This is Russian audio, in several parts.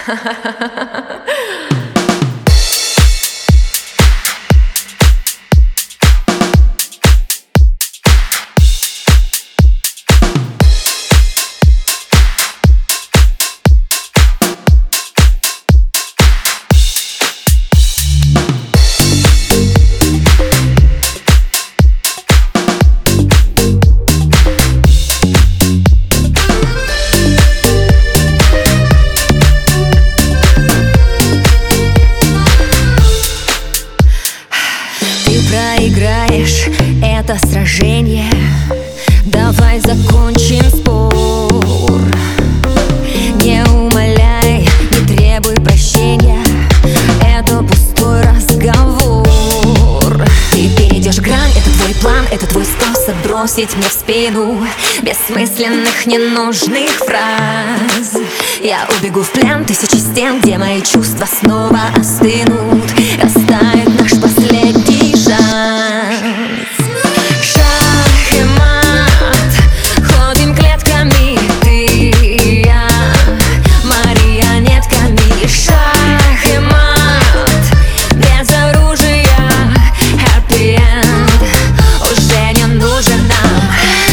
Проиграешь это сражение, давай закончим спор. Не умоляй, не требуй прощения, это пустой разговор. Ты перейдешь грань, это твой план, это твой способ бросить мне в спину бессмысленных, ненужных фраз. Я убегу в плен тысячи стен, где мои чувства снова остынут. Растает наш последний шанс. Шах и мат, ходим клетками, ты и я, марионетками. Шах и мат, без оружия, happy end уже не нужен нам.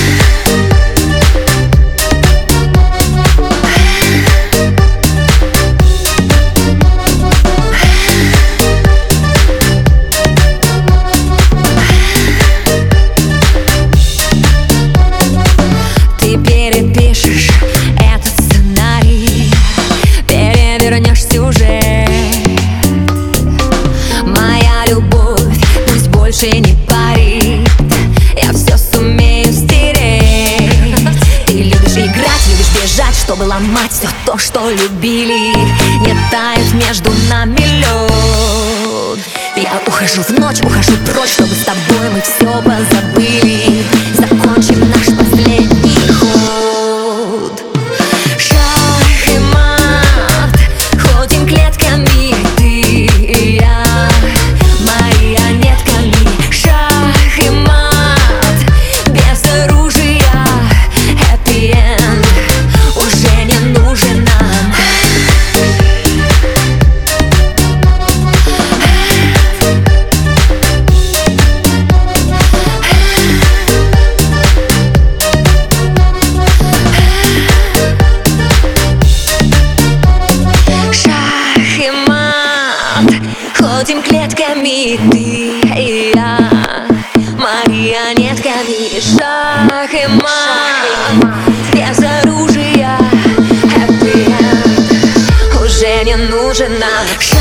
Перепишешь этот сценарий, перевернешь сюжет. Моя любовь пусть больше не парит, я все сумею стереть. Ты любишь играть, любишь бежать, чтобы ломать все то, что любили. Не тает между нами лед. Я ухожу в ночь, ухожу прочь, чтобы с тобой мы все позабыли. Закончим наш последний ход. Шах и мат, ходим клетками, ты и я, марионетками. Шах и мат, без оружия, happy end уже не нужен нам. Ходим клетками, ты и я, марионетками. Шах и мат, без оружия, happy end уже не нужен нам.